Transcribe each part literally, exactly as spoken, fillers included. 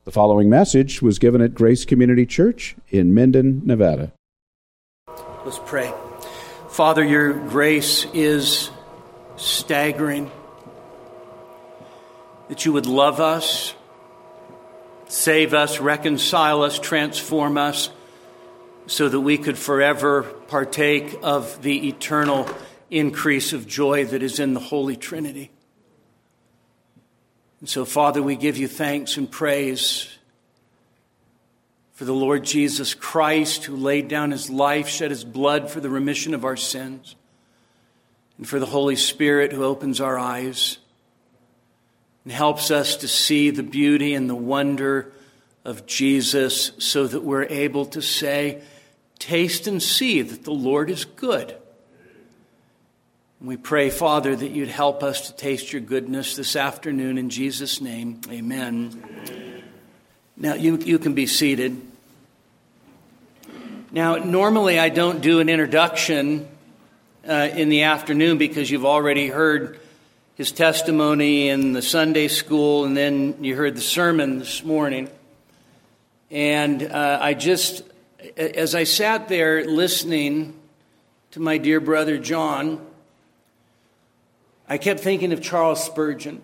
The following message was given at Grace Community Church in Minden, Nevada. Let's pray. Father, your grace is staggering. That you would love us, save us, reconcile us, transform us, so that we could forever partake of the eternal increase of joy that is in the Holy Trinity. And so, Father, we give you thanks and praise for the Lord Jesus Christ, who laid down his life, shed his blood for the remission of our sins, and for the Holy Spirit who opens our eyes and helps us to see the beauty and the wonder of Jesus, so that we're able to say, taste and see that the Lord is good. And we pray, Father, that you'd help us to taste your goodness this afternoon. In Jesus' name, amen. Amen. Now, you, you can be seated. Now, normally I don't do an introduction uh, in the afternoon because you've already heard his testimony in the Sunday school, and then you heard the sermon this morning. And uh, I just, as I sat there listening to my dear brother John, I kept thinking of Charles Spurgeon.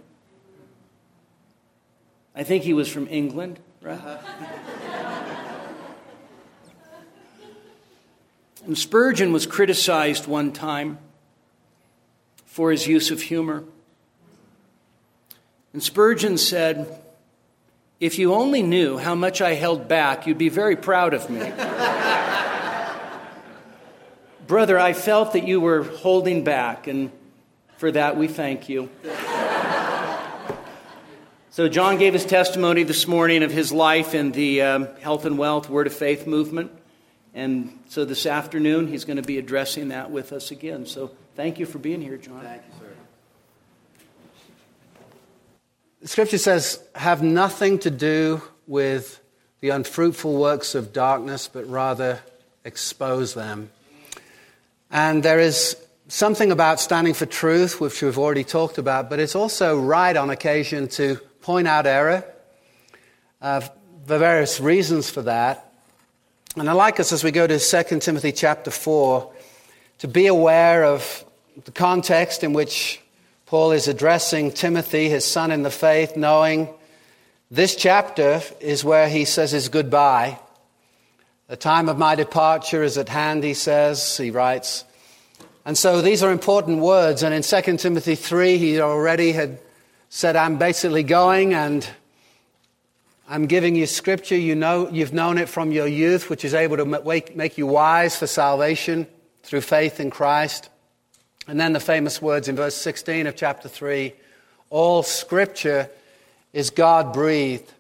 I think he was from England, right? And Spurgeon was criticized one time for his use of humor. And Spurgeon said, "If you only knew how much I held back, you'd be very proud of me." Brother, I felt that you were holding back, and for that, we thank you. So John gave his testimony this morning of his life in the um, Health and Wealth Word of Faith movement. And so this afternoon, he's going to be addressing that with us again. So thank you for being here, John. Thank you, sir. The Scripture says, have nothing to do with the unfruitful works of darkness, but rather expose them. And there is something about standing for truth, which we've already talked about, but it's also right on occasion to point out error. Uh, the various reasons for that. And I'd like us, as we go to Second Timothy chapter four, to be aware of the context in which Paul is addressing Timothy, his son in the faith, knowing this chapter is where he says his goodbye. The time of my departure is at hand, he says, he writes. And so these are important words. And in Second Timothy three, he already had said, I'm basically going and I'm giving you scripture. You know, you've known it from your youth, which is able to make you wise for salvation through faith in Christ. And then the famous words in verse sixteen of chapter three, all scripture is God-breathed,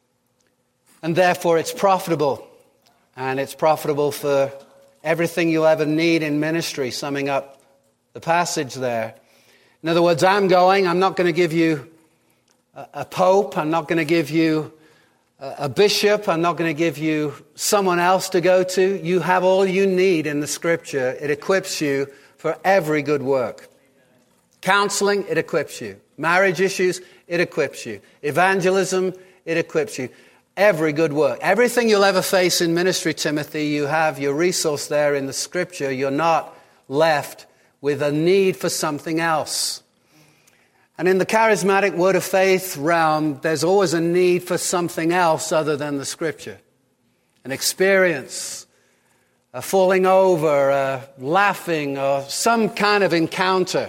and therefore it's profitable. And it's profitable for everything you'll ever need in ministry, summing up the passage there. In other words, I'm going, I'm not going to give you a, a pope, I'm not going to give you a bishop, I'm not going to give you someone else to go to. You have all you need in the Scripture. It equips you for every good work. Counseling, it equips you. Marriage issues, it equips you. Evangelism, it equips you. Every good work. Everything you'll ever face in ministry, Timothy, you have your resource there in the Scripture. You're not left with a need for something else. And in the charismatic word of faith realm, there's always a need for something else other than the Scripture. An experience, a falling over, a laughing, or some kind of encounter.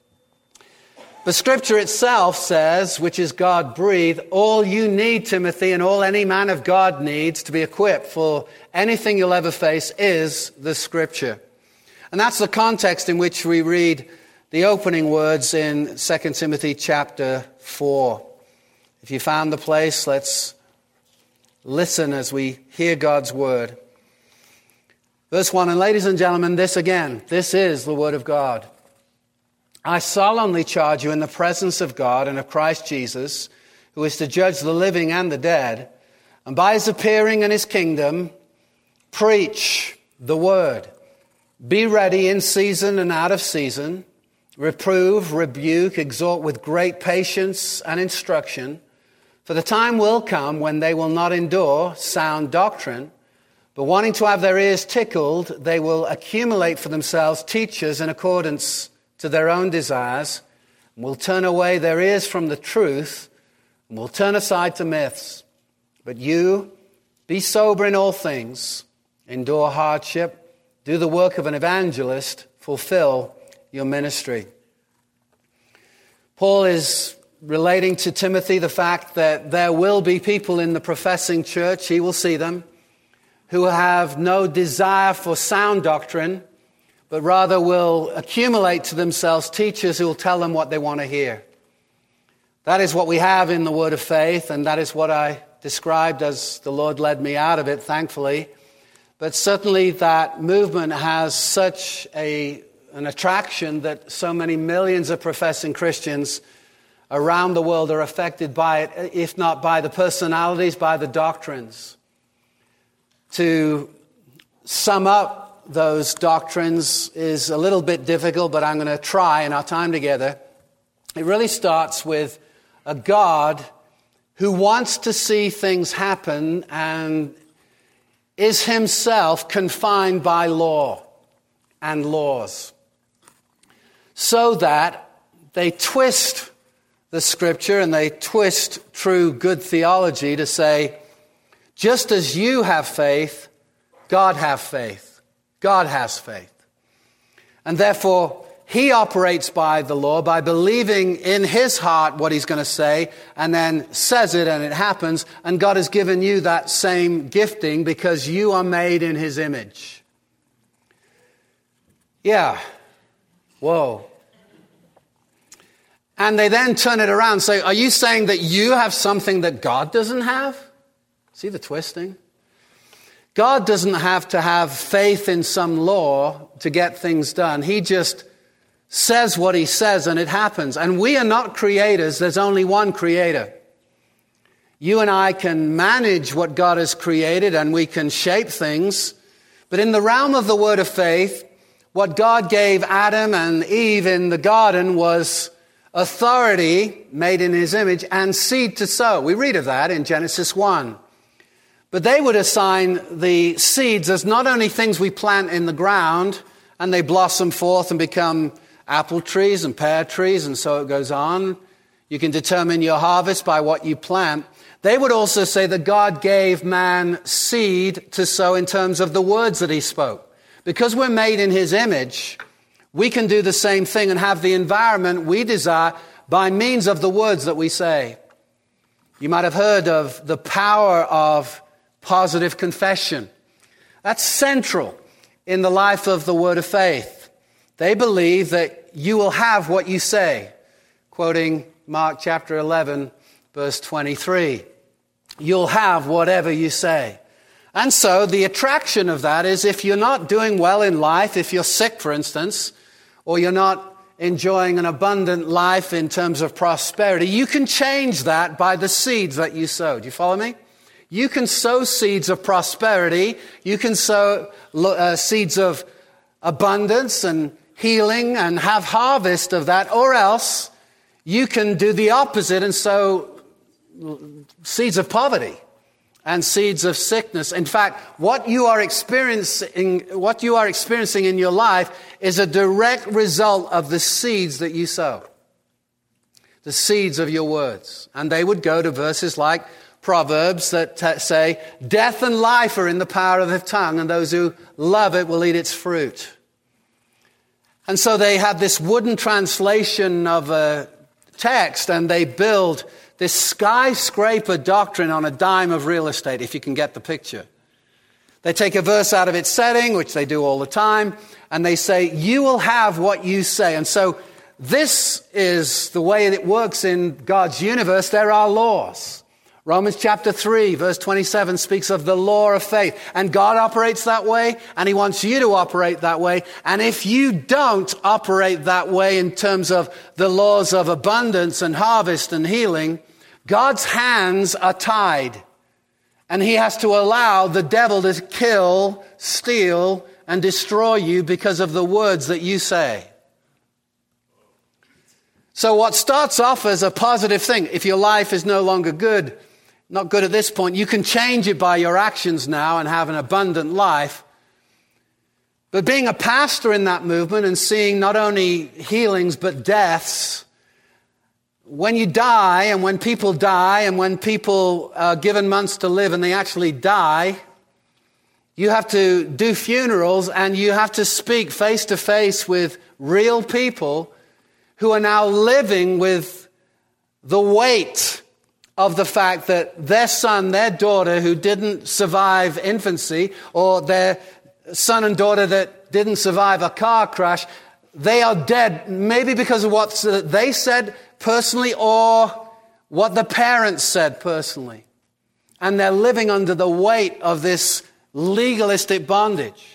The Scripture itself says, which is God-breathed, all you need, Timothy, and all any man of God needs to be equipped for anything you'll ever face is the Scripture. And that's the context in which we read the opening words in Second Timothy chapter four. If you found the place, let's listen as we hear God's word. Verse one, and ladies and gentlemen, this again, this is the word of God. I solemnly charge you in the presence of God and of Christ Jesus, who is to judge the living and the dead, and by his appearing in his kingdom, preach the word. Be ready in season and out of season. Reprove, rebuke, exhort with great patience and instruction. For the time will come when they will not endure sound doctrine, but wanting to have their ears tickled, they will accumulate for themselves teachers in accordance to their own desires, and will turn away their ears from the truth, and will turn aside to myths. But you, be sober in all things, endure hardship, do the work of an evangelist, fulfill your ministry. Paul is relating to Timothy the fact that there will be people in the professing church, he will see them, who have no desire for sound doctrine, but rather will accumulate to themselves teachers who will tell them what they want to hear. That is what we have in the Word of Faith, and that is what I described as the Lord led me out of it, thankfully. But certainly that movement has such a, an attraction that so many millions of professing Christians around the world are affected by it, if not by the personalities, by the doctrines. To sum up those doctrines is a little bit difficult, but I'm going to try in our time together. It really starts with a God who wants to see things happen and is himself confined by law and laws, so that they twist the scripture and they twist true good theology to say, just as you have faith, God have faith. God has faith. And therefore, he operates by the law, by believing in his heart what he's going to say, and then says it and it happens. And God has given you that same gifting because you are made in his image. Yeah. Whoa. And they then turn it around and say, are you saying that you have something that God doesn't have? See the twisting? God doesn't have to have faith in some law to get things done. He just says what he says and it happens. And we are not creators. There's only one creator. You and I can manage what God has created and we can shape things. But in the realm of the word of faith, what God gave Adam and Eve in the garden was authority made in his image and seed to sow. We read of that in Genesis one. But they would assign the seeds as not only things we plant in the ground and they blossom forth and become apple trees and pear trees and so it goes on. You can determine your harvest by what you plant. They would also say that God gave man seed to sow in terms of the words that he spoke. Because we're made in his image, we can do the same thing and have the environment we desire by means of the words that we say. You might have heard of the power of positive confession. That's central in the life of the word of faith. They believe that you will have what you say. Quoting Mark chapter eleven, verse twenty-three. You'll have whatever you say. And so the attraction of that is if you're not doing well in life, if you're sick, for instance, or you're not enjoying an abundant life in terms of prosperity, you can change that by the seeds that you sow. Do you follow me? You can sow seeds of prosperity. You can sow uh, seeds of abundance and healing and have harvest of that. Or else you can do the opposite and sow seeds of poverty and seeds of sickness. In fact, what you are experiencing, what you are experiencing in your life is a direct result of the seeds that you sow. The seeds of your words. And they would go to verses like Proverbs that t- say, death and life are in the power of the tongue, and those who love it will eat its fruit. And so they have this wooden translation of a text, and they build this skyscraper doctrine on a dime of real estate, if you can get the picture. They take a verse out of its setting, which they do all the time, and they say, you will have what you say. And so this is the way it works in God's universe. There are laws. Romans chapter three, verse twenty-seven speaks of the law of faith. And God operates that way, and he wants you to operate that way. And if you don't operate that way in terms of the laws of abundance and harvest and healing, God's hands are tied. And he has to allow the devil to kill, steal, and destroy you because of the words that you say. So what starts off as a positive thing, if your life is no longer good, not good at this point, you can change it by your actions now and have an abundant life. But being a pastor in that movement and seeing not only healings but deaths, when you die and when people die and when people are given months to live and they actually die, you have to do funerals and you have to speak face to face with real people who are now living with the weight of the fact that their son, their daughter who didn't survive infancy, or their son and daughter that didn't survive a car crash, they are dead, maybe because of what they said personally or what the parents said personally. And they're living under the weight of this legalistic bondage.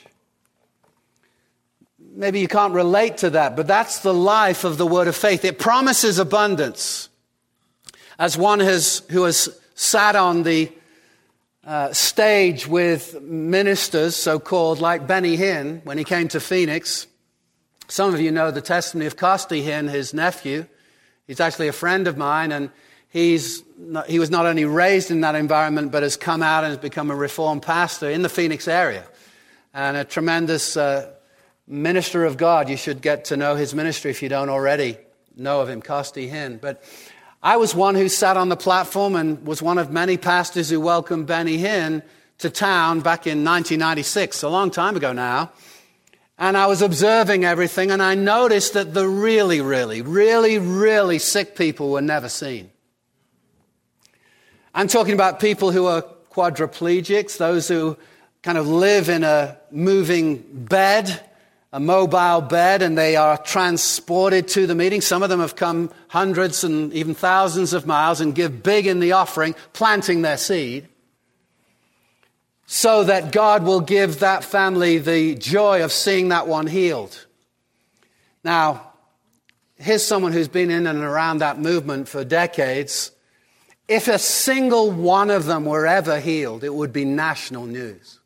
Maybe you can't relate to that, but that's the life of the word of faith. It promises abundance. As one has, who has sat on the uh, stage with ministers, so-called, like Benny Hinn, when he came to Phoenix. Some of you know the testimony of Costi Hinn, his nephew. He's actually a friend of mine, and he's not, he was not only raised in that environment, but has come out and has become a Reformed pastor in the Phoenix area. And a tremendous uh, minister of God. You should get to know his ministry if you don't already know of him, Costi Hinn. But I was one who sat on the platform and was one of many pastors who welcomed Benny Hinn to town back in nineteen ninety-six, a long time ago now. And I was observing everything, and I noticed that the really, really, really, really sick people were never seen. I'm talking about people who are quadriplegics, those who kind of live in a moving bed, a mobile bed, and they are transported to the meeting. Some of them have come hundreds and even thousands of miles and give big in the offering, planting their seed, so that God will give that family the joy of seeing that one healed. Now, here's someone who's been in and around that movement for decades. If a single one of them were ever healed, it would be national news.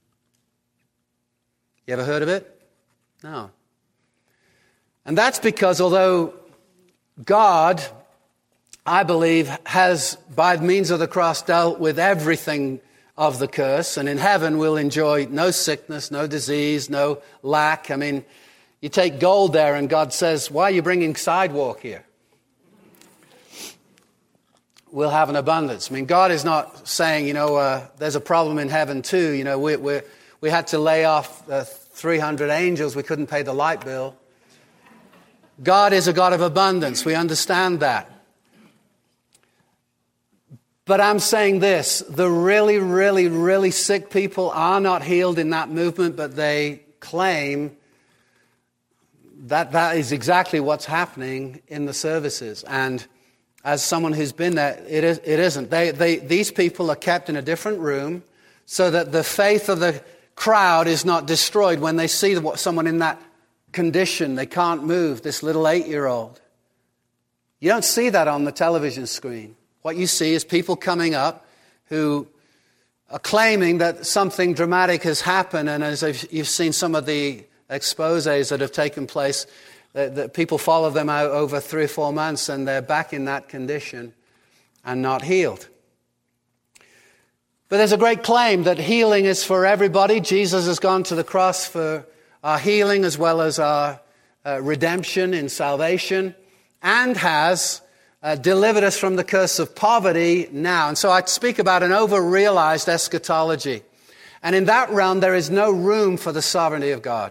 You ever heard of it? No. And that's because although God, I believe, has, by means of the cross, dealt with everything of the curse, and in heaven we'll enjoy no sickness, no disease, no lack. I mean, you take gold there and God says, why are you bringing sidewalk here? We'll have an abundance. I mean, God is not saying, you know, uh, there's a problem in heaven too. You know, we we we had to lay off uh, three hundred angels. We couldn't pay the light bill. God is a God of abundance. We understand that. But I'm saying this, the really, really, really sick people are not healed in that movement, but they claim that that is exactly what's happening in the services. And as someone who's been there, it, is, it isn't. They, they, these people are kept in a different room so that the faith of the crowd is not destroyed when they see someone in that condition. They can't move, this little eight-year-old. You don't see that on the television screen. What you see is people coming up who are claiming that something dramatic has happened, and as you've seen some of the exposés that have taken place, that, that people follow them out over three or four months and they're back in that condition and not healed. But there's a great claim that healing is for everybody. Jesus has gone to the cross for our healing as well as our uh, redemption in salvation, and has Uh, delivered us from the curse of poverty now. And so I speak about an over-realized eschatology. And in that realm, there is no room for the sovereignty of God.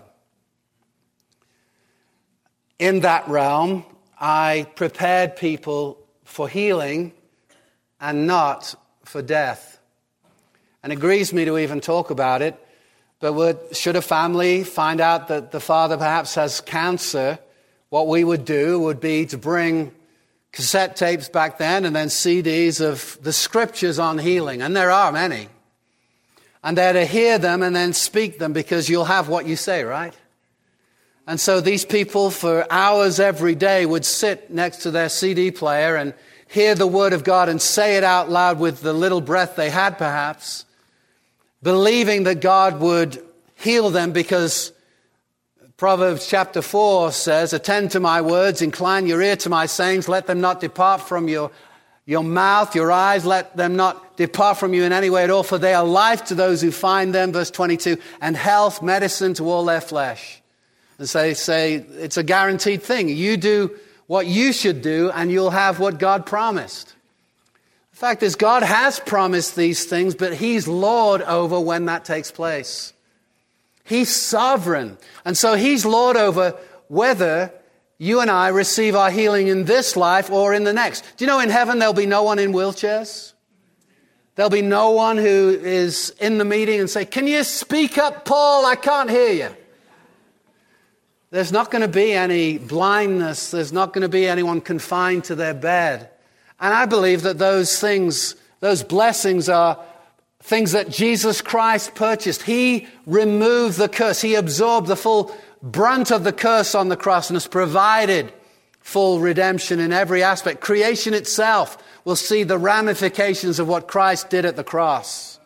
In that realm, I prepared people for healing and not for death. And it grieves me to even talk about it, but would, should a family find out that the father perhaps has cancer, what we would do would be to bring cassette tapes back then and then C Ds of the scriptures on healing. And there are many. And they're to hear them and then speak them, because you'll have what you say, right? And so these people for hours every day would sit next to their C D player and hear the word of God and say it out loud with the little breath they had perhaps, believing that God would heal them, because Proverbs chapter four says, attend to my words, incline your ear to my sayings, let them not depart from your, your mouth, your eyes, let them not depart from you in any way at all, for they are life to those who find them, verse twenty-two, and health, medicine to all their flesh. And so they say it's a guaranteed thing. You do what you should do, and you'll have what God promised. The fact is, God has promised these things, but He's Lord over when that takes place. He's sovereign. And so He's Lord over whether you and I receive our healing in this life or in the next. Do you know in heaven there'll be no one in wheelchairs? There'll be no one who is in the meeting and say, can you speak up, Paul? I can't hear you. There's not going to be any blindness. There's not going to be anyone confined to their bed. And I believe that those things, those blessings are things that Jesus Christ purchased. He removed the curse. He absorbed the full brunt of the curse on the cross and has provided full redemption in every aspect. Creation itself will see the ramifications of what Christ did at the cross.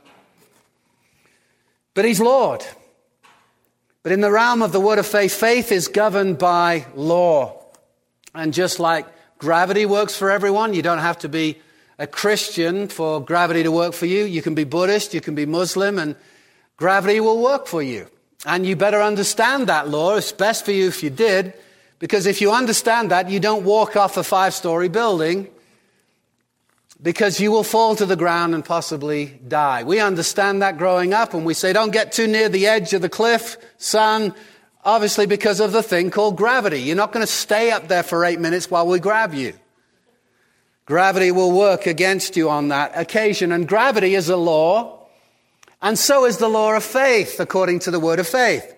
But He's Lord. But in the realm of the word of faith, faith is governed by law. And just like gravity works for everyone, you don't have to be a Christian for gravity to work for you. You can be Buddhist, you can be Muslim, and gravity will work for you. And you better understand that law. It's best for you if you did, because if you understand that, you don't walk off a five-story building, because you will fall to the ground and possibly die. We understand that growing up, and we say, don't get too near the edge of the cliff, son, obviously because of the thing called gravity. You're not going to stay up there for eight minutes while we grab you. Gravity will work against you on that occasion, and gravity is a law, and so is the law of faith, according to the word of faith.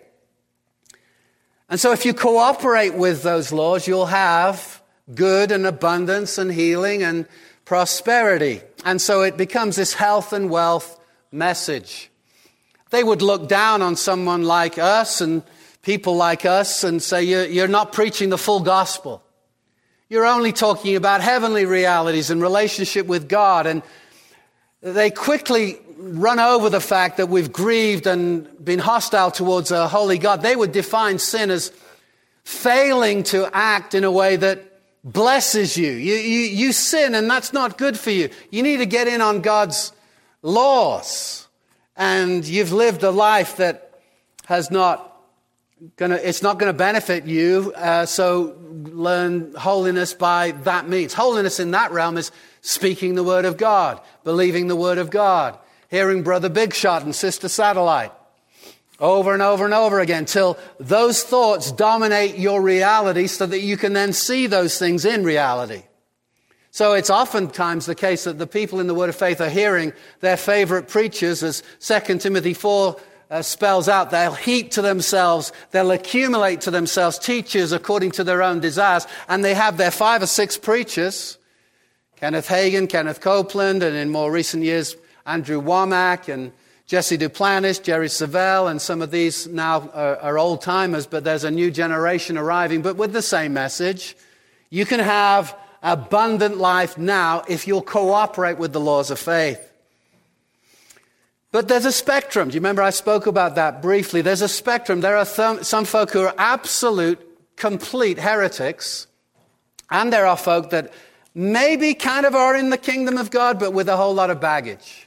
And so if you cooperate with those laws, you'll have good and abundance and healing and prosperity. And so it becomes this health and wealth message. They would look down on someone like us and people like us and say, you're, you're not preaching the full gospel. You're only talking about heavenly realities and relationship with God. And they quickly run over the fact that we've grieved and been hostile towards a holy God. They would define sin as failing to act in a way that blesses you. You, you. you sin, and that's not good for you. You need to get in on God's laws. And you've lived a life that has not gonna, it's not going to benefit you. Uh, so learn holiness by that means. Holiness in that realm is speaking the word of God, believing the word of God, hearing Brother Big Shot and Sister Satellite over and over and over again till those thoughts dominate your reality so that you can then see those things in reality. So it's oftentimes the case that the people in the Word of Faith are hearing their favorite preachers, as Second Timothy four uh, spells out. They'll heap to themselves, they'll accumulate to themselves teachers according to their own desires, and they have their five or six preachers, Kenneth Hagin, Kenneth Copeland, and in more recent years, Andrew Womack and Jesse Duplantis, Jerry Savelle, and some of these now are, are old-timers, but there's a new generation arriving, but with the same message. You can have abundant life now if you'll cooperate with the laws of faith. But there's a spectrum. Do you remember I spoke about that briefly? There's a spectrum. There are th- some folk who are absolute, complete heretics, and there are folk that maybe kind of are in the kingdom of God, but with a whole lot of baggage.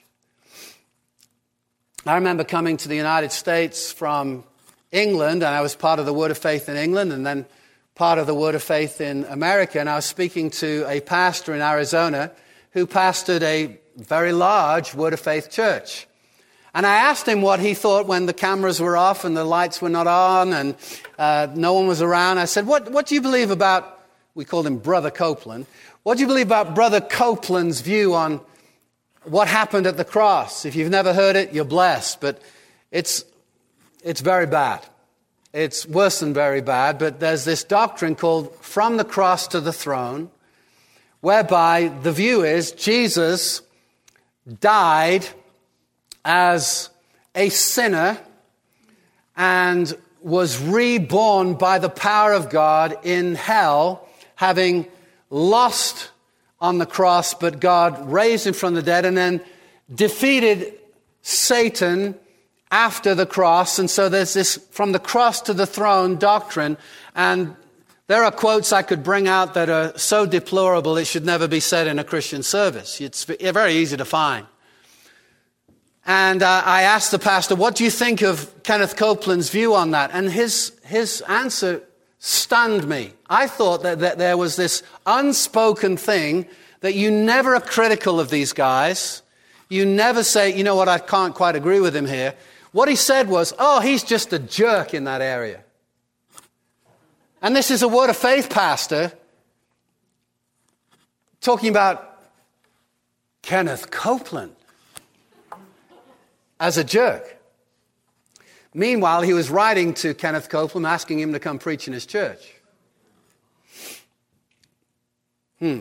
I remember coming to the United States from England, and I was part of the Word of Faith in England, and then part of the Word of Faith in America, and I was speaking to a pastor in Arizona who pastored a very large Word of Faith church. And I asked him what he thought when the cameras were off and the lights were not on and uh, no one was around. I said, what, what do you believe about, we called him Brother Copeland, what do you believe about Brother Copeland's view on what happened at the cross? If you've never heard it, you're blessed, but it's it's very bad. It's worse than very bad, but there's this doctrine called from the cross to the throne, whereby the view is Jesus died as a sinner and was reborn by the power of God in hell, having lost on the cross, but God raised him from the dead and then defeated Satan after the cross. And so there's this from the cross to the throne doctrine. And there are quotes I could bring out that are so deplorable it should never be said in a Christian service. It's very easy to find. And uh, I asked the pastor, what do you think of Kenneth Copeland's view on that? And his his answer stunned me. I thought that, that there was this unspoken thing that you never are critical of these guys. You never say, you know what, I can't quite agree with him here. What he said was, oh, he's just a jerk in that area. And this is a Word of Faith pastor talking about Kenneth Copeland as a jerk. Meanwhile, he was writing to Kenneth Copeland, asking him to come preach in his church. Hmm.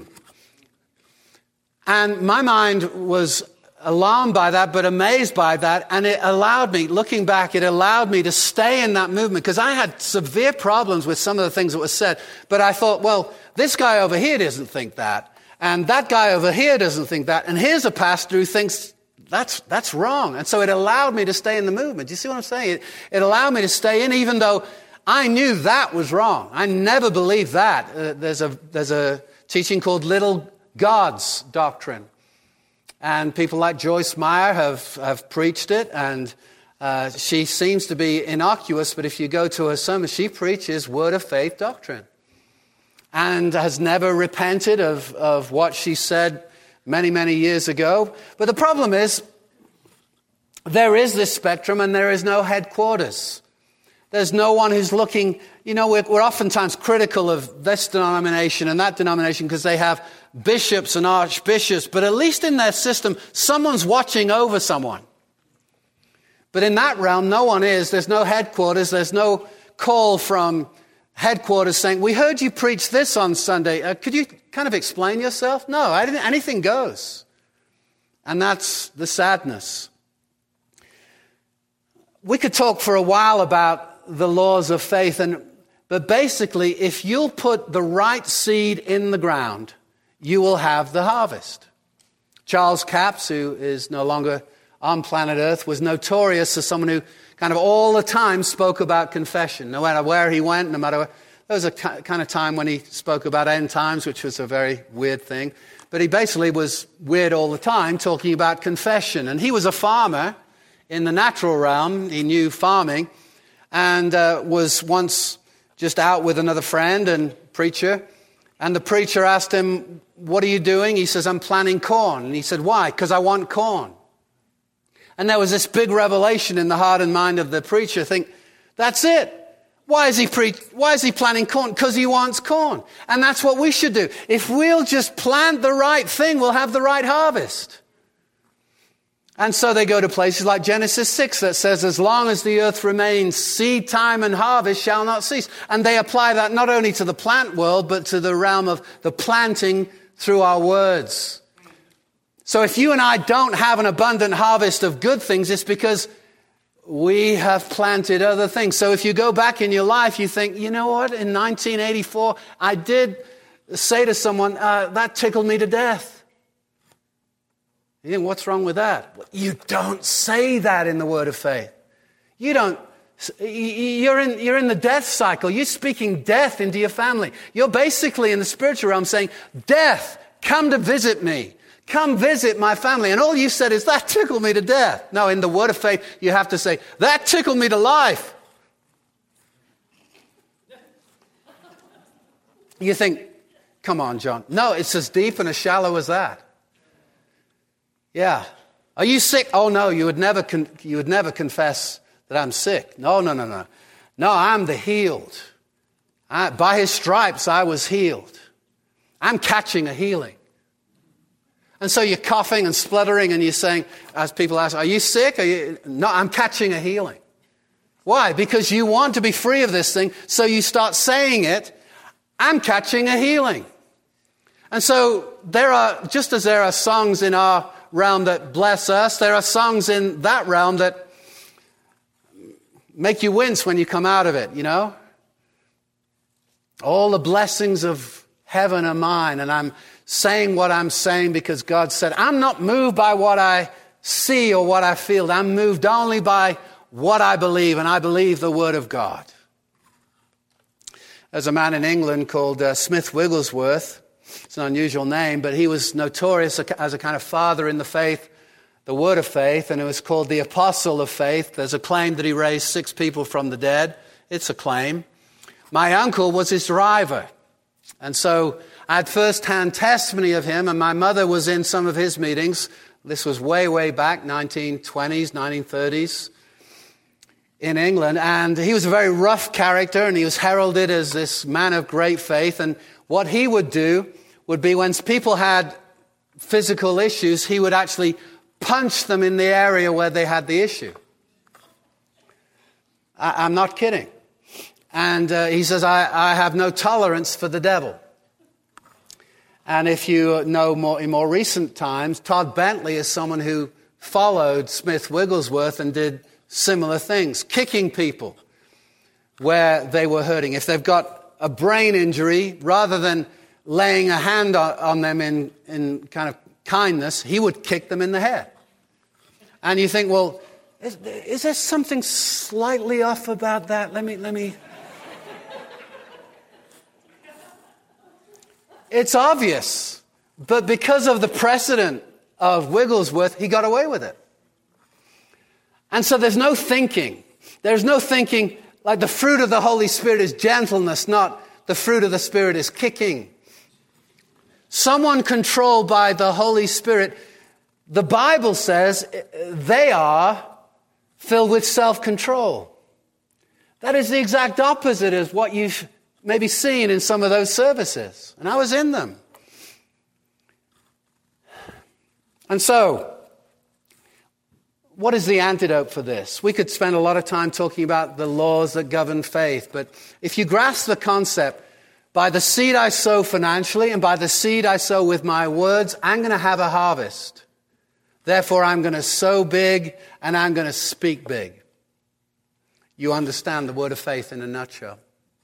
And my mind was alarmed by that, but amazed by that. And it allowed me, looking back, it allowed me to stay in that movement, because I had severe problems with some of the things that were said. But I thought, well, this guy over here doesn't think that. And that guy over here doesn't think that. And here's a pastor who thinks that's that's wrong. And so it allowed me to stay in the movement. Do you see what I'm saying? It, it allowed me to stay in, even though I knew that was wrong. I never believed that. Uh, there's a there's a teaching called Little God's doctrine. And people like Joyce Meyer have, have preached it, and uh, she seems to be innocuous, but if you go to her sermon, she preaches Word of Faith doctrine and has never repented of, of what she said many, many years ago. But the problem is, there is this spectrum and there is no headquarters. There's no one who's looking, you know, we're, we're oftentimes critical of this denomination and that denomination because they have bishops and archbishops, but at least in their system, someone's watching over someone. But in that realm, no one is. There's no headquarters. There's no call from headquarters saying, we heard you preach this on Sunday. Uh, could you kind of explain yourself? No, I didn't, anything goes. And that's the sadness. We could talk for a while about the laws of faith, and but basically, if you'll put the right seed in the ground, you will have the harvest. Charles Capps, who is no longer on planet Earth, was notorious as someone who kind of all the time spoke about confession. No matter where he went, no matter where. There was a kind of time when he spoke about end times, which was a very weird thing. But he basically was weird all the time, talking about confession. And he was a farmer in the natural realm. He knew farming. And uh, was once just out with another friend and preacher. And the preacher asked him, what are you doing? He says, I'm planting corn. And he said, why? Because I want corn. And there was this big revelation in the heart and mind of the preacher. Think, that's it. Why is he pre- Why is he planting corn? Because he wants corn. And that's what we should do. If we'll just plant the right thing, we'll have the right harvest. And so they go to places like Genesis six that says, as long as the earth remains, seed time and harvest shall not cease. And they apply that not only to the plant world, but to the realm of the planting through our words. So if you and I don't have an abundant harvest of good things, it's because we have planted other things. So if you go back in your life, you think, you know what, in nineteen eighty-four, I did say to someone, uh, that tickled me to death. You think, what's wrong with that? You don't say that in the Word of Faith. You don't, you're in, you're in the death cycle. You're speaking death into your family. You're basically in the spiritual realm saying, death, come to visit me. Come visit my family. And all you said is, that tickled me to death. No, in the Word of Faith, you have to say, that tickled me to life. You think, come on, John. No, it's as deep and as shallow as that. Yeah. Are you sick? Oh, no, you would never con- you would never confess that I'm sick. No, no, no, no. No, I'm the healed. I, by his stripes, I was healed. I'm catching a healing. And so you're coughing and spluttering and you're saying, as people ask, are you sick? Are you? No, I'm catching a healing. Why? Because you want to be free of this thing, so you start saying it, I'm catching a healing. And so there are, just as there are songs in our realm that bless us, there are songs in that realm that make you wince when you come out of it, you know? All the blessings of heaven are mine, and I'm saying what I'm saying because God said, I'm not moved by what I see or what I feel. I'm moved only by what I believe, and I believe the Word of God. There's a man in England called uh, Smith Wigglesworth. It's an unusual name, but he was notorious as a kind of father in the faith, the Word of faith, and it was called the Apostle of Faith. There's a claim that he raised six people from the dead. It's a claim. My uncle was his driver, and so I had first-hand testimony of him, and my mother was in some of his meetings. This was way, way back, nineteen twenties, nineteen thirties, in England, and he was a very rough character, and he was heralded as this man of great faith, and what he would do would be when people had physical issues, he would actually punch them in the area where they had the issue. I, I'm not kidding. And uh, he says, I, I have no tolerance for the devil. And if you know more in more recent times, Todd Bentley is someone who followed Smith Wigglesworth and did similar things, kicking people where they were hurting. If they've got a brain injury, rather than laying a hand on, on them in, in kind of kindness, he would kick them in the head. And you think, well, is, is there something slightly off about that? Let me, let me... It's obvious, but because of the precedent of Wigglesworth, he got away with it. And so there's no thinking. There's no thinking like the fruit of the Holy Spirit is gentleness, not the fruit of the Spirit is kicking. Someone controlled by the Holy Spirit, the Bible says they are filled with self-control. That is the exact opposite of what you've maybe seen in some of those services. And I was in them. And so, what is the antidote for this? We could spend a lot of time talking about the laws that govern faith, but if you grasp the concept, by the seed I sow financially and by the seed I sow with my words, I'm going to have a harvest. Therefore, I'm going to sow big and I'm going to speak big. You understand the word of faith in a nutshell.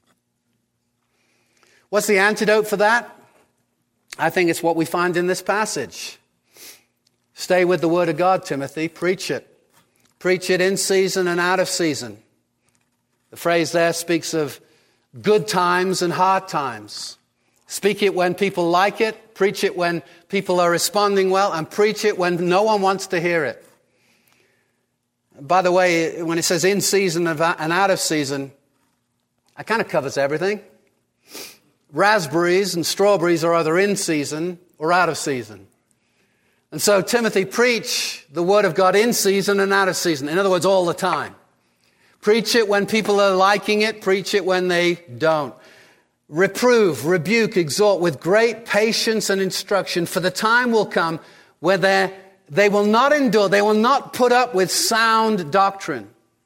What's the antidote for that? I think it's what we find in this passage. Stay with the word of God, Timothy. Preach it. Preach it in season and out of season. The phrase there speaks of good times and hard times. Speak it when people like it. Preach it when people are responding well. And preach it when no one wants to hear it. By the way, when it says in season and out of season, it kind of covers everything. Raspberries and strawberries are either in season or out of season. And so, Timothy, preach the word of God in season and out of season. In other words, all the time. Preach it when people are liking it. Preach it when they don't. Reprove, rebuke, exhort with great patience and instruction, for the time will come where they will not endure, they will not put up with sound doctrine.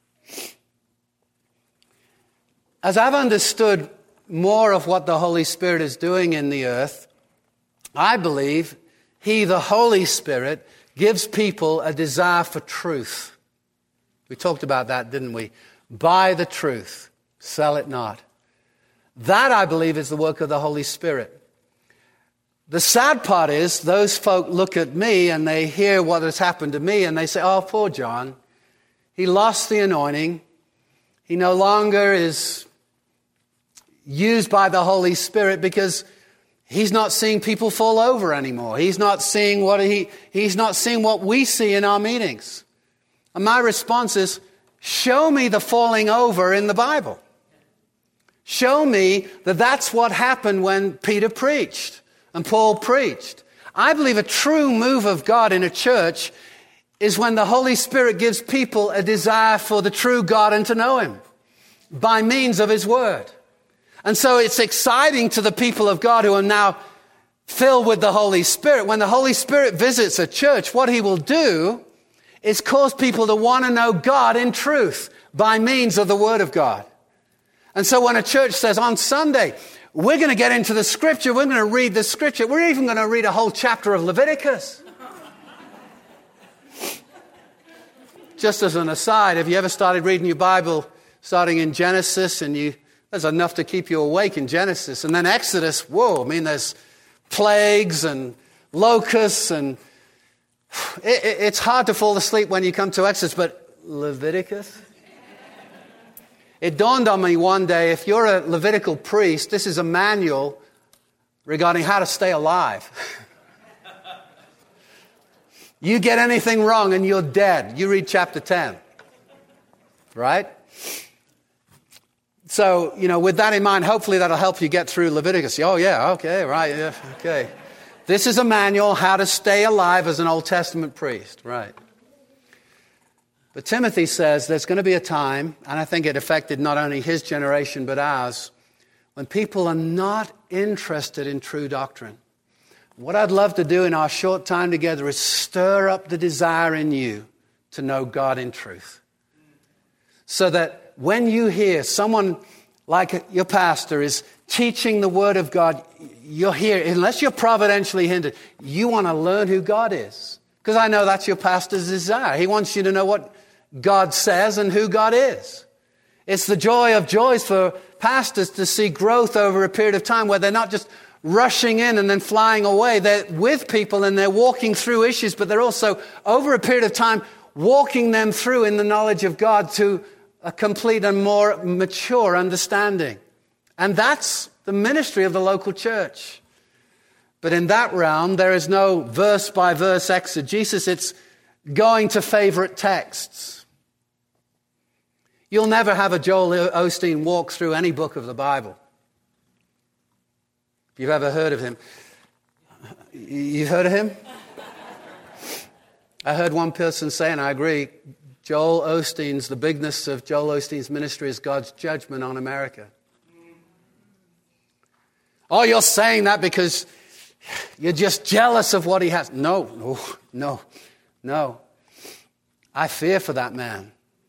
As I've understood more of what the Holy Spirit is doing in the earth, I believe He, the Holy Spirit, gives people a desire for truth. We talked about that, didn't we? Buy the truth, sell it not. That, I believe, is the work of the Holy Spirit. The sad part is, those folk look at me and they hear what has happened to me and they say, oh, poor John. He lost the anointing. He no longer is used by the Holy Spirit because he's not seeing people fall over anymore. He's not seeing what he, he's not seeing what we see in our meetings. And my response is, show me the falling over in the Bible. Show me that that's what happened when Peter preached and Paul preached. I believe a true move of God in a church is when the Holy Spirit gives people a desire for the true God and to know Him by means of His Word. And so it's exciting to the people of God who are now filled with the Holy Spirit. When the Holy Spirit visits a church, what He will do is cause people to want to know God in truth by means of the Word of God. And so when a church says, on Sunday, we're going to get into the Scripture, we're going to read the Scripture, we're even going to read a whole chapter of Leviticus. Just as an aside, have you ever started reading your Bible starting in Genesis and you there's enough to keep you awake in Genesis. And then Exodus, whoa, I mean, there's plagues and locusts, and it, it, it's hard to fall asleep when you come to Exodus, but Leviticus? It dawned on me one day, if you're a Levitical priest, this is a manual regarding how to stay alive. You get anything wrong and you're dead. You read chapter ten. Right? So, you know, with that in mind, hopefully that'll help you get through Leviticus. Oh, yeah, okay, right, yeah, okay. This is a manual, how to stay alive as an Old Testament priest. Right. But Timothy says there's going to be a time, and I think it affected not only his generation but ours, when people are not interested in true doctrine. What I'd love to do in our short time together is stir up the desire in you to know God in truth. So that when you hear someone like your pastor is teaching the Word of God, you'll hear, unless you're providentially hindered, you want to learn who God is. Because I know that's your pastor's desire. He wants you to know what God says and who God is. It's the joy of joys for pastors to see growth over a period of time where they're not just rushing in and then flying away. They're with people and they're walking through issues, but they're also, over a period of time, walking them through in the knowledge of God to a complete and more mature understanding. And that's the ministry of the local church. But in that realm, there is no verse-by-verse exegesis. It's going to favorite texts. You'll never have a Joel Osteen walk through any book of the Bible. If you've ever heard of him. You've heard of him? I heard one person say, and I agree, Joel Osteen's, the bigness of Joel Osteen's ministry is God's judgment on America. Oh, you're saying that because you're just jealous of what he has. No, no, no, no. I fear for that man.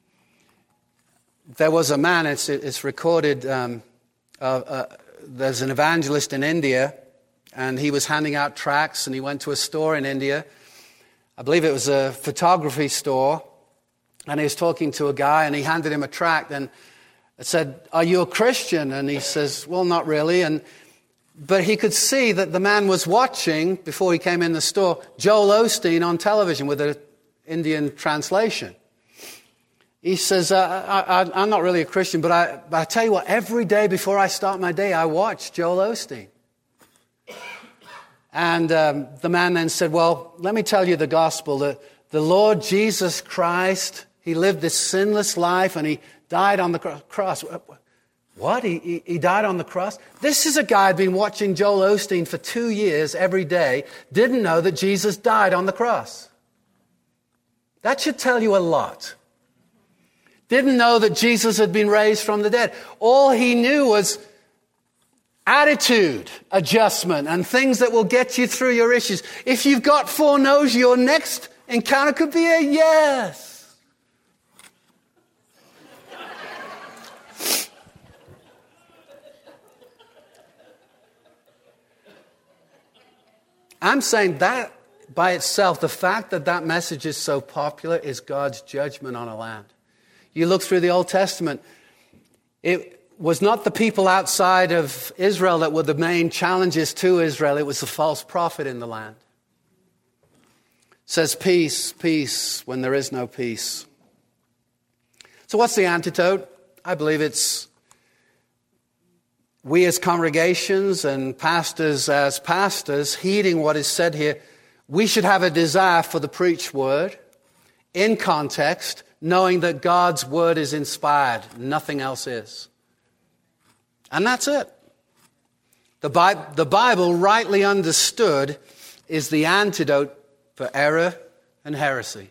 There was a man, it's, it's recorded, um, uh, uh, there's an evangelist in India, and he was handing out tracts, and he went to a store in India. I believe it was a photography store, and he was talking to a guy, and he handed him a tract, and it said, "Are you a Christian?" And he says, "Well, not really." And but he could see that the man was watching, before he came in the store, Joel Osteen on television with an Indian translation. He says, uh, I, I, I'm not really a Christian, but I, but I tell you what, every day before I start my day, I watch Joel Osteen. And um, the man then said, well, let me tell you the gospel. The, the Lord Jesus Christ, he lived this sinless life and he died on the cross. What? He, he died on the cross? This is a guy who'd been watching Joel Osteen for two years every day, didn't know that Jesus died on the cross. That should tell you a lot. Didn't know that Jesus had been raised from the dead. All he knew was attitude adjustment and things that will get you through your issues. If you've got four no's, your next encounter could be a yes. I'm saying that by itself, the fact that that message is so popular is God's judgment on a land. You look through the Old Testament, it was not the people outside of Israel that were the main challenges to Israel. It was the false prophet in the land. It says peace, peace, when there is no peace. So what's the antidote? I believe it's we as congregations and pastors as pastors, heeding what is said here, we should have a desire for the preached word in context, knowing that God's word is inspired. Nothing else is. And that's it. The Bible, the Bible, rightly understood, is the antidote for error and heresy.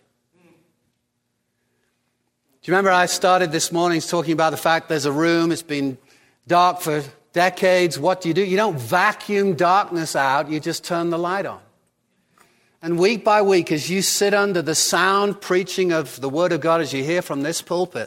Do you remember I started this morning talking about the fact there's a room, it's been dark for decades. What do you do? You don't vacuum darkness out, you just turn the light on. And week by week, as you sit under the sound preaching of the Word of God, as you hear from this pulpit,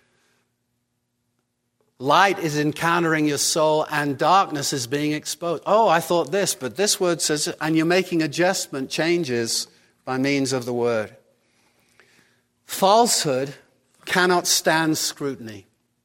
light is encountering your soul and darkness is being exposed. Oh, I thought this, but this word says, and you're making adjustment changes by means of the Word. Falsehood cannot stand scrutiny.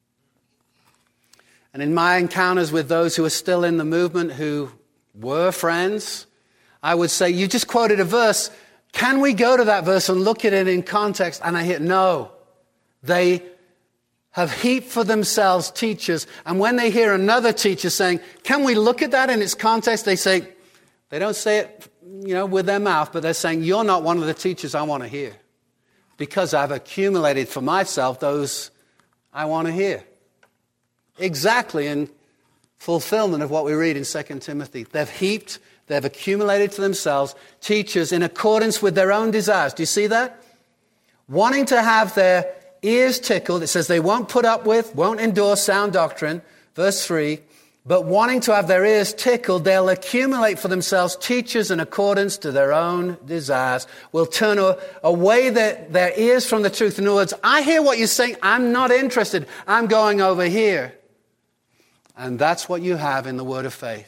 And in my encounters with those who are still in the movement, who were friends, I would say, you just quoted a verse. Can we go to that verse and look at it in context? And I hear, no. They have heaped for themselves teachers. And when they hear another teacher saying, can we look at that in its context? They say, they don't say it, you know, with their mouth, but they're saying, you're not one of the teachers I want to hear. Because I've accumulated for myself those I want to hear. Exactly in fulfillment of what we read in Second Timothy. They've heaped, they've accumulated for themselves teachers in accordance with their own desires. Do you see that? Wanting to have their ears tickled. It says they won't put up with, won't endure sound doctrine. Verse three. But wanting to have their ears tickled, they'll accumulate for themselves teachers in accordance to their own desires. Will turn away their, their ears from the truth. In other words, I hear what you're saying. I'm not interested. I'm going over here. And that's what you have in the word of faith.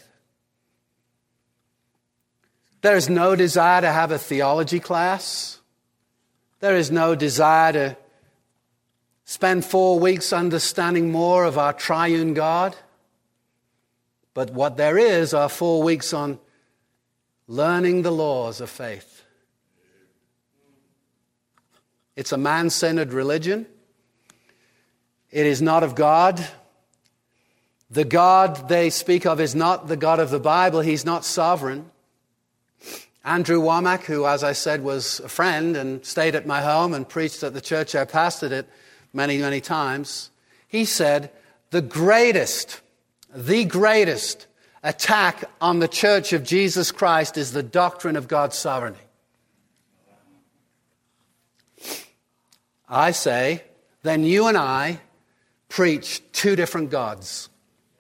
There is no desire to have a theology class. There is no desire to spend four weeks understanding more of our triune God. But what there is are four weeks on learning the laws of faith. It's a man-centered religion. It is not of God. The God they speak of is not the God of the Bible. He's not sovereign. Andrew Womack, who, as I said, was a friend and stayed at my home and preached at the church I pastored it many, many times, he said, the greatest, the greatest attack on the church of Jesus Christ is the doctrine of God's sovereignty. I say, then you and I preach two different gods.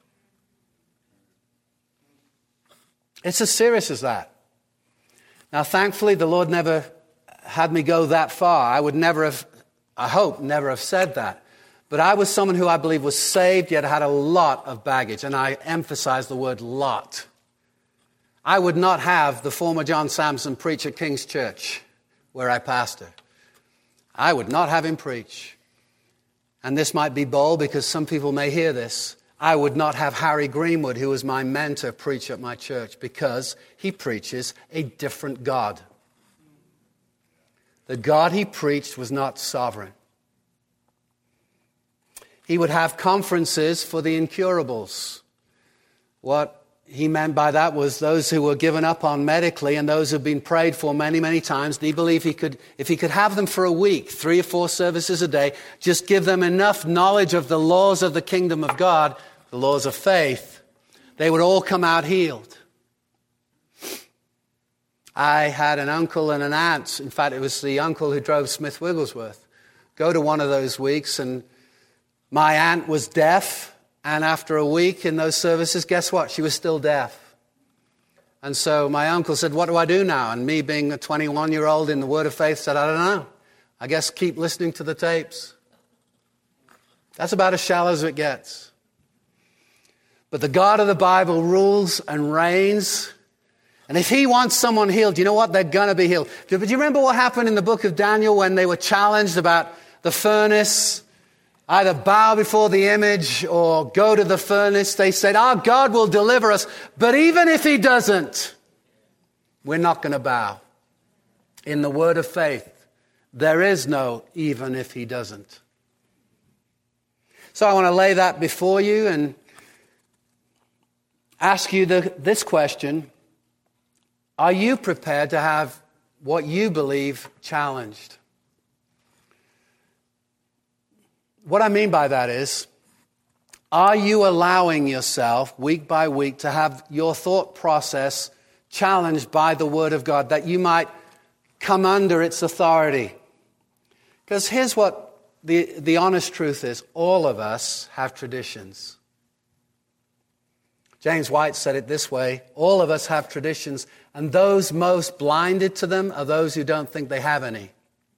It's as serious as that. Now, thankfully, the Lord never had me go that far. I would never have, I hope, never have said that. But I was someone who I believe was saved, yet had a lot of baggage. And I emphasize the word lot. I would not have the former John Samson preach at King's Church, where I pastor. I would not have him preach. And this might be bold because some people may hear this. I would not have Harry Greenwood, who was my mentor, preach at my church because he preaches a different God. The God he preached was not sovereign. He would have conferences for the incurables. What he meant by that was those who were given up on medically and those who had been prayed for many, many times. And he believed he could, if he could have them for a week, three or four services a day, just give them enough knowledge of the laws of the kingdom of God, the laws of faith, they would all come out healed. I had an uncle and an aunt. In fact, it was the uncle who drove Smith Wigglesworth. Go to one of those weeks, and my aunt was deaf, and after a week in those services, guess what? She was still deaf. And so my uncle said, what do I do now? And me, being a twenty-one-year-old in the Word of Faith, said, I don't know. I guess keep listening to the tapes. That's about as shallow as it gets. But the God of the Bible rules and reigns. And if he wants someone healed, you know what? They're going to be healed. But do you remember what happened in the book of Daniel when they were challenged about the furnace? Either bow before the image or go to the furnace. They said, our God will deliver us. But even if he doesn't, we're not going to bow. In the word of faith, there is no even if he doesn't. So I want to lay that before you and ask you the, this question. Are you prepared to have what you believe challenged? What I mean by that is, are you allowing yourself week by week to have your thought process challenged by the Word of God, that you might come under its authority? Because here's what the, the honest truth is. All of us have traditions. James White said it this way, all of us have traditions, and those most blinded to them are those who don't think they have any.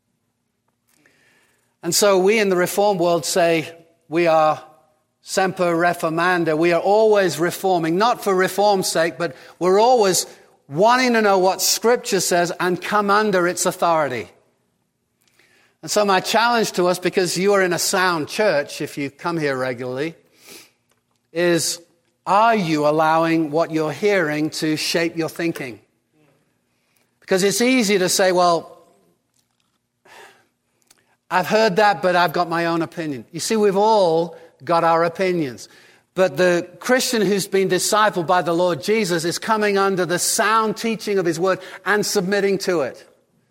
And so we in the Reformed world say we are semper reformanda. We are always reforming, not for reform's sake, but we're always wanting to know what Scripture says and come under its authority. And so my challenge to us, because you are in a sound church, if you come here regularly, is are you allowing what you're hearing to shape your thinking? Because it's easy to say, well, I've heard that, but I've got my own opinion. You see, we've all got our opinions. But the Christian who's been discipled by the Lord Jesus is coming under the sound teaching of his word and submitting to it.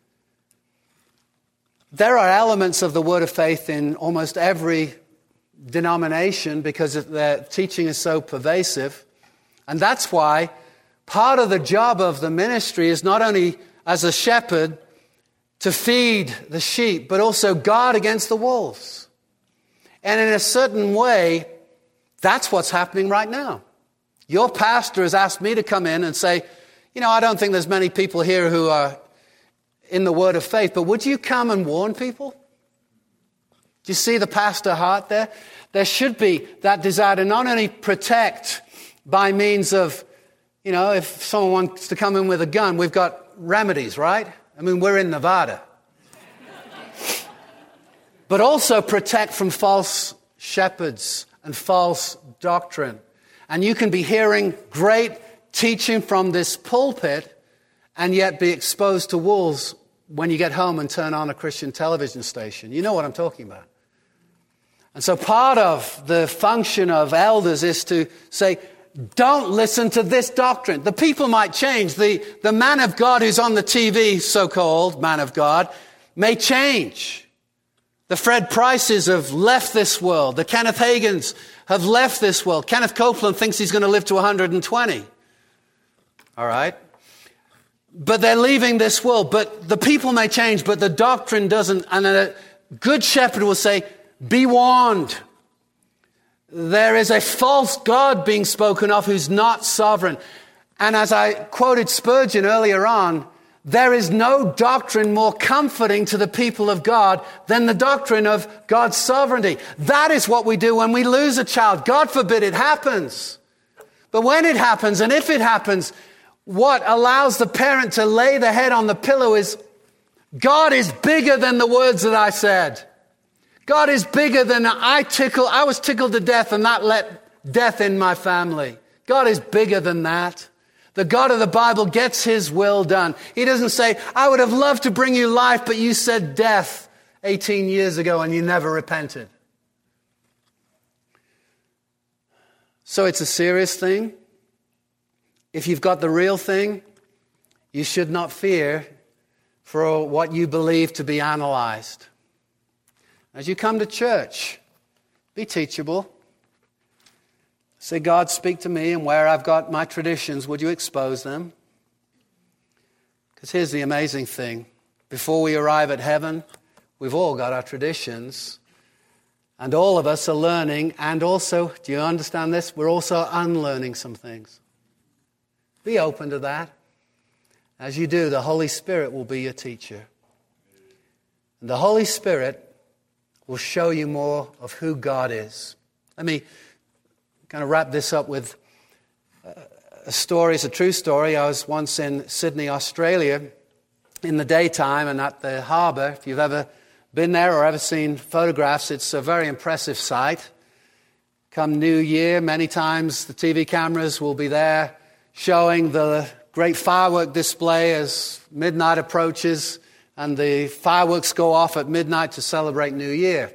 There are elements of the word of faith in almost every denomination because their teaching is so pervasive. And that's why part of the job of the ministry is not only as a shepherd to feed the sheep, but also guard against the wolves. And in a certain way, that's what's happening right now. Your pastor has asked me to come in and say, you know, I don't think there's many people here who are in the word of faith, but would you come and warn people? Do you see the pastor heart there? There should be that desire to not only protect by means of, you know, if someone wants to come in with a gun, we've got remedies, right? I mean, we're in Nevada. But also protect from false shepherds and false doctrine. And you can be hearing great teaching from this pulpit and yet be exposed to wolves when you get home and turn on a Christian television station. You know what I'm talking about. And so part of the function of elders is to say, don't listen to this doctrine. The people might change. The, the man of God who's on the T V, so-called man of God, may change. The Fred Prices have left this world. The Kenneth Hagins have left this world. Kenneth Copeland thinks he's going to live to one hundred twenty. All right? But they're leaving this world. But the people may change, but the doctrine doesn't. And a good shepherd will say, be warned. There is a false God being spoken of who's not sovereign. And as I quoted Spurgeon earlier on, there is no doctrine more comforting to the people of God than the doctrine of God's sovereignty. That is what we do when we lose a child. God forbid it happens. But when it happens, and if it happens, what allows the parent to lay the head on the pillow is, God is bigger than the words that I said. God is bigger than I tickle. I was tickled to death and that let death in my family. God is bigger than that. The God of the Bible gets his will done. He doesn't say, I would have loved to bring you life, but you said death eighteen years ago and you never repented. So it's a serious thing. If you've got the real thing, you should not fear for what you believe to be analyzed. As you come to church, be teachable. Say, God, speak to me, and where I've got my traditions, would you expose them? Because here's the amazing thing. Before we arrive at heaven, we've all got our traditions, and all of us are learning, and also, do you understand this? We're also unlearning some things. Be open to that. As you do, the Holy Spirit will be your teacher. And the Holy Spirit will show you more of who God is. Let me kind of wrap this up with a story. It's a true story. I was once in Sydney, Australia, in the daytime and at the harbour. If you've ever been there or ever seen photographs, it's a very impressive sight. Come New Year, many times the T V cameras will be there showing the great firework display as midnight approaches, and the fireworks go off at midnight to celebrate New Year.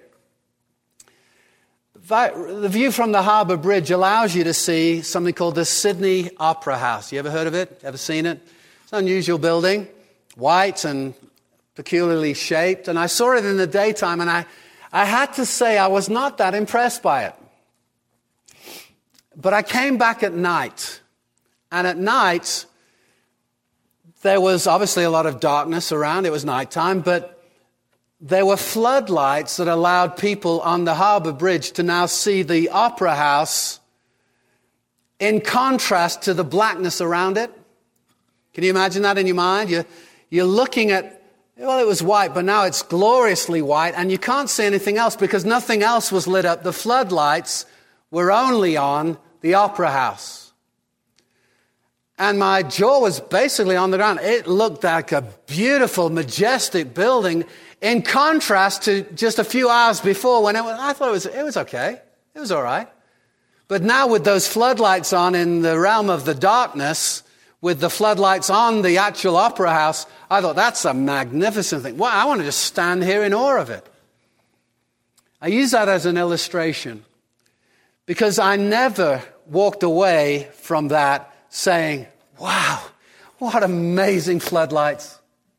The view from the Harbour Bridge allows you to see something called the Sydney Opera House. You ever heard of it? Ever seen it? It's an unusual building, white and peculiarly shaped. And I saw it in the daytime, and I, I had to say I was not that impressed by it. But I came back at night, and at night there was obviously a lot of darkness around. It was nighttime, but there were floodlights that allowed people on the Harbour Bridge to now see the Opera House in contrast to the blackness around it. Can you imagine that in your mind? You're, you're looking at, well, it was white, but now it's gloriously white, and you can't see anything else because nothing else was lit up. The floodlights were only on the Opera House. And my jaw was basically on the ground. It looked like a beautiful, majestic building in contrast to just a few hours before when it was, I thought it was, it was okay. It was all right. But now with those floodlights on in the realm of the darkness, with the floodlights on the actual Opera House, I thought that's a magnificent thing. Well, I want to just stand here in awe of it. I use that as an illustration because I never walked away from that saying, wow, what amazing floodlights.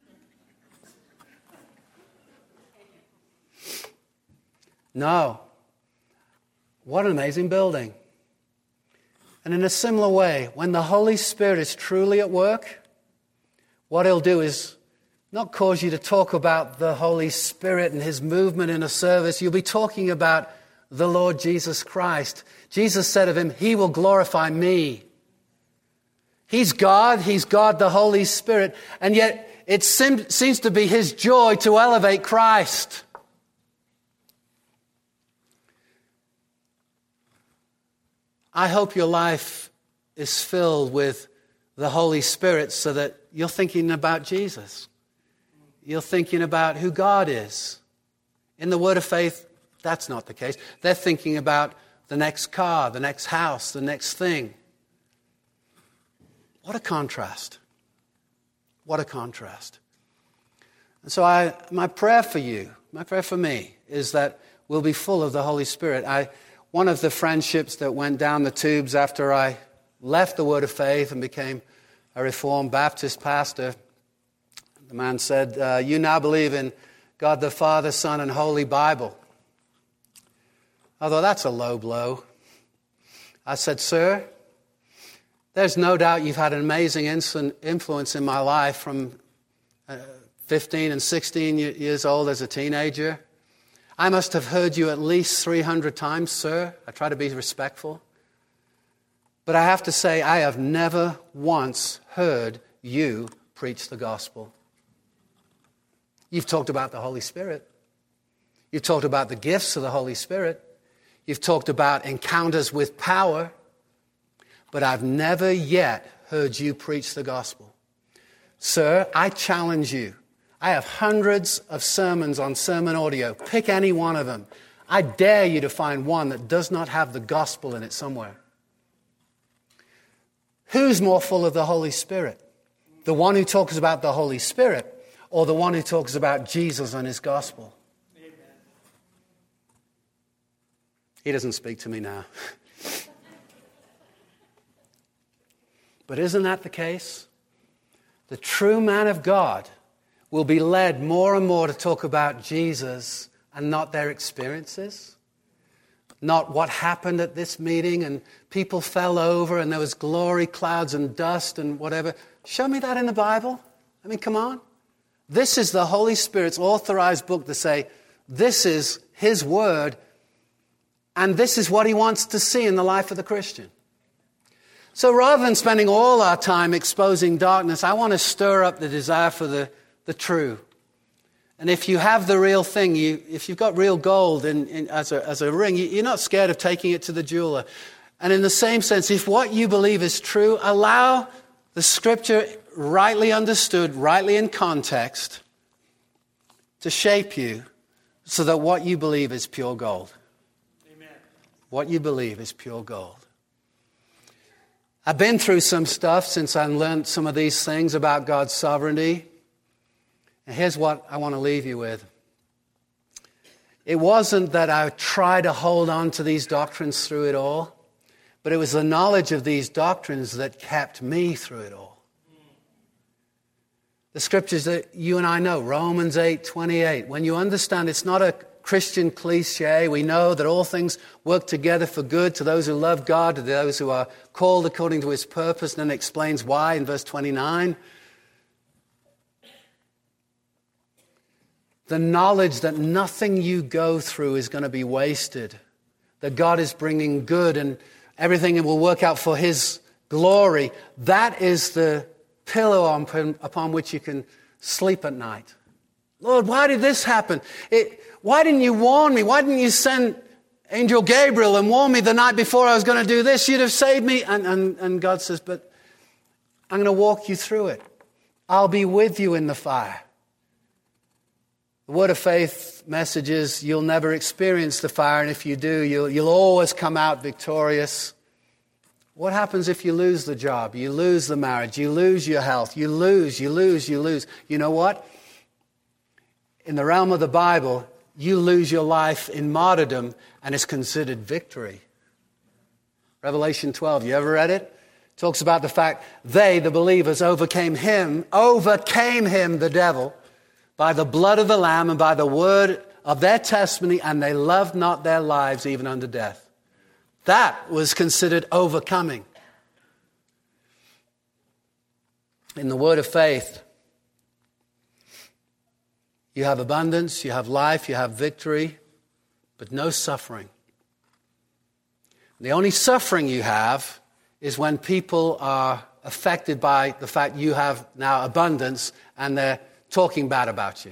No. What an amazing building. And in a similar way, when the Holy Spirit is truly at work, what He'll do is not cause you to talk about the Holy Spirit and His movement in a service. You'll be talking about the Lord Jesus Christ. Jesus said of Him, He will glorify me. He's God. He's God, the Holy Spirit. And yet it sim- seems to be His joy to elevate Christ. I hope your life is filled with the Holy Spirit so that you're thinking about Jesus. You're thinking about who God is. In the Word of Faith, that's not the case. They're thinking about the next car, the next house, the next thing. What a contrast. What a contrast. And so I, my prayer for you, my prayer for me, is that we'll be full of the Holy Spirit. I, one of the friendships that went down the tubes after I left the Word of Faith and became a Reformed Baptist pastor, the man said, uh, you now believe in God the Father, Son, and Holy Bible. Although that's a low blow. I said, sir, there's no doubt you've had an amazing influence in my life from uh, fifteen and sixteen years old as a teenager. I must have heard you at least three hundred times, sir. I try to be respectful. But I have to say, I have never once heard you preach the gospel. You've talked about the Holy Spirit. You've talked about the gifts of the Holy Spirit. You've talked about encounters with power. But I've never yet heard you preach the gospel. Sir, I challenge you. I have hundreds of sermons on sermon audio. Pick any one of them. I dare you to find one that does not have the gospel in it somewhere. Who's more full of the Holy Spirit? The one who talks about the Holy Spirit or the one who talks about Jesus and His gospel? Amen. He doesn't speak to me now. But isn't that the case? The true man of God will be led more and more to talk about Jesus and not their experiences. Not what happened at this meeting and people fell over and there was glory clouds and dust and whatever. Show me that in the Bible. I mean, come on. This is the Holy Spirit's authorized book to say, this is His word and this is what He wants to see in the life of the Christian. So rather than spending all our time exposing darkness, I want to stir up the desire for the, the true. And if you have the real thing, you, if you've got real gold in, in, as, a, as a ring, you, you're not scared of taking it to the jeweler. And in the same sense, if what you believe is true, allow the Scripture rightly understood, rightly in context, to shape you so that what you believe is pure gold. Amen. What you believe is pure gold. I've been through some stuff since I learned some of these things about God's sovereignty. And here's what I want to leave you with. It wasn't that I tried to hold on to these doctrines through it all, but it was the knowledge of these doctrines that kept me through it all. The scriptures that you and I know, Romans eight twenty-eight, when you understand it's not a Christian cliche, we know that all things work together for good to those who love God, to those who are called according to His purpose, and then explains why in verse twenty-nine. The knowledge that nothing you go through is going to be wasted, that God is bringing good and everything will work out for His glory, that is the pillow on, upon which you can sleep at night. Lord, why did this happen? It, why didn't you warn me? Why didn't you send Angel Gabriel and warn me the night before I was going to do this? You'd have saved me. And, and, and God says, but I'm going to walk you through it. I'll be with you in the fire. The Word of Faith message is you'll never experience the fire, and if you do, you'll, you'll always come out victorious. What happens if you lose the job? You lose the marriage. You lose your health. You lose, you lose, you lose. You know what? In the realm of the Bible, you lose your life in martyrdom and it's considered victory. Revelation twelve, you ever read it? It talks about the fact they, the believers, overcame him, overcame him, the devil, by the blood of the Lamb and by the word of their testimony, and they loved not their lives even unto death. That was considered overcoming. In the word of faith, you have abundance, you have life, you have victory, but no suffering. The only suffering you have is when people are affected by the fact you have now abundance and they're talking bad about you.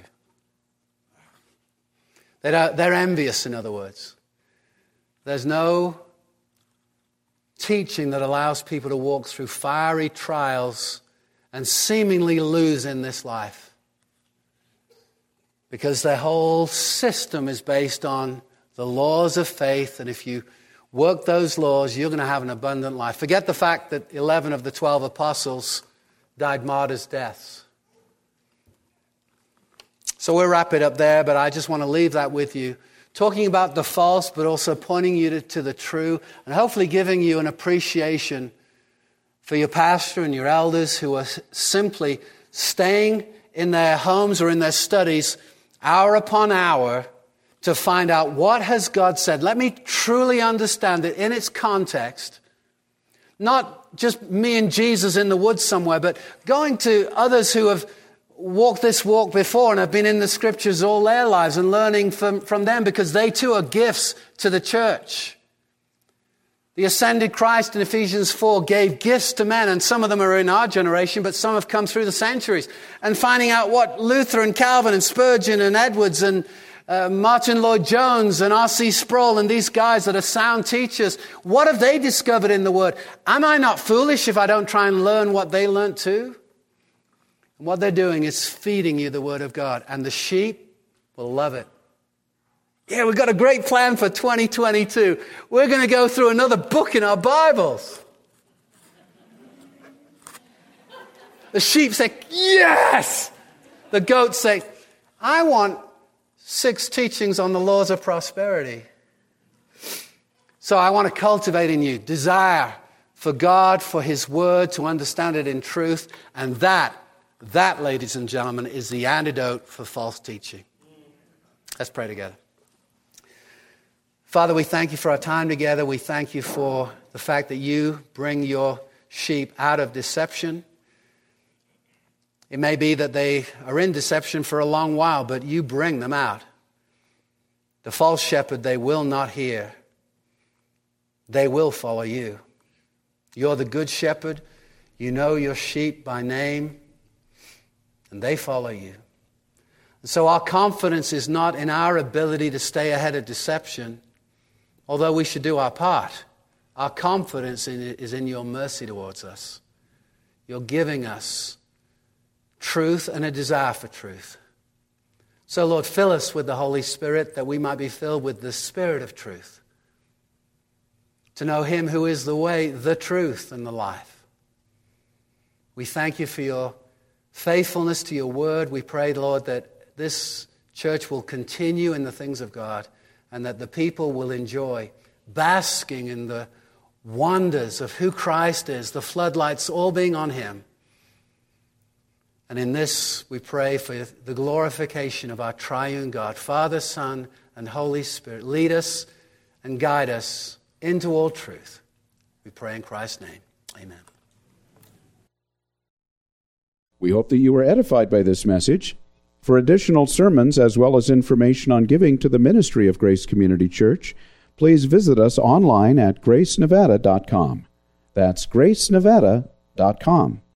They're, they're envious, in other words. There's no teaching that allows people to walk through fiery trials and seemingly lose in this life, because their whole system is based on the laws of faith, and if you work those laws, you're going to have an abundant life. Forget the fact that eleven of the twelve apostles died martyrs' deaths. So we'll wrap it up there, but I just want to leave that with you, talking about the false, but also pointing you to, to the true, and hopefully giving you an appreciation for your pastor and your elders who are simply staying in their homes or in their studies hour upon hour to find out what has God said. Let me truly understand it in its context. Not just me and Jesus in the woods somewhere, but going to others who have walked this walk before and have been in the scriptures all their lives and learning from, from them, because they too are gifts to the church. The ascended Christ in Ephesians four gave gifts to men, and some of them are in our generation, but some have come through the centuries. And finding out what Luther and Calvin and Spurgeon and Edwards and uh, Martin Lloyd-Jones and R C Sproul and these guys that are sound teachers, what have they discovered in the Word? Am I not foolish if I don't try and learn what they learnt too? And what they're doing is feeding you the Word of God, and the sheep will love it. Yeah, we've got a great plan for twenty twenty-two. We're going to go through another book in our Bibles. The sheep say, yes! The goats say, I want six teachings on the laws of prosperity. So I want to cultivate in you desire for God, for His Word, to understand it in truth. And that, that, ladies and gentlemen, is the antidote for false teaching. Let's pray together. Father, we thank you for our time together. We thank you for the fact that you bring your sheep out of deception. It may be that they are in deception for a long while, but you bring them out. The false shepherd they will not hear. They will follow you. You're the good shepherd. You know your sheep by name, and they follow you. And so our confidence is not in our ability to stay ahead of deception, although we should do our part. Our confidence in it is in your mercy towards us. You're giving us truth and a desire for truth. So, Lord, fill us with the Holy Spirit that we might be filled with the Spirit of truth, to know Him who is the way, the truth, and the life. We thank you for your faithfulness to your word. We pray, Lord, that this church will continue in the things of God, and that the people will enjoy basking in the wonders of who Christ is, the floodlights all being on Him. And in this, we pray for the glorification of our triune God, Father, Son, and Holy Spirit. Lead us and guide us into all truth. We pray in Christ's name. Amen. We hope that you were edified by this message. For additional sermons as well as information on giving to the ministry of Grace Community Church, please visit us online at grace nevada dot com. That's grace nevada dot com.